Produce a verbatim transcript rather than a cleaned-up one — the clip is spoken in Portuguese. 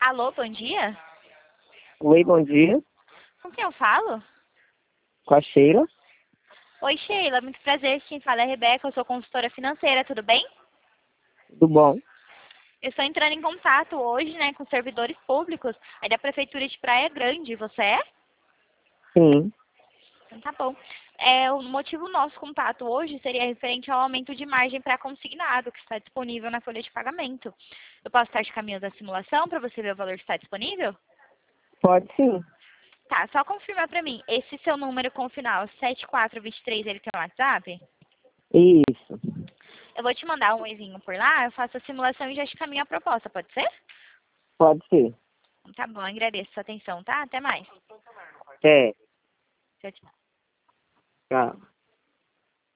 Alô, bom dia? Oi, bom dia. Com quem eu falo? Com a Sheila. Oi, Sheila, muito prazer. Quem fala é a Rebeca, eu sou consultora financeira, tudo bem? Tudo bom? Eu estou entrando em contato hoje, né, com servidores públicos aí da Prefeitura de Praia Grande. Você é? Sim. Então tá bom. É, o motivo do nosso contato hoje seria referente ao aumento de margem para consignado que está disponível na folha de pagamento. Eu posso estar de caminho da simulação para você ver o valor que está disponível? Pode sim. Tá, só confirma para mim. Esse seu número com o final sete quatro dois três, ele tem um WhatsApp? Isso. Eu vou te mandar um e-mail por lá, eu faço a simulação e já te caminho a proposta, pode ser? Pode ser. Tá bom, agradeço a sua atenção, tá? Até mais. É. Tchau, tchau. Tá.